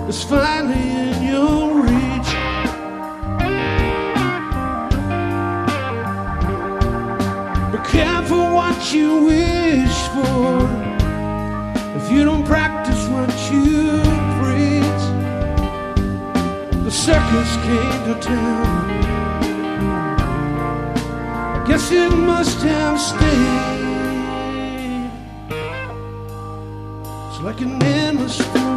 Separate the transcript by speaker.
Speaker 1: is finally in your reach. Be careful what you wish for. If you don't practice what you preach, the circus came to town. I guess it must have stayed. It's like an endless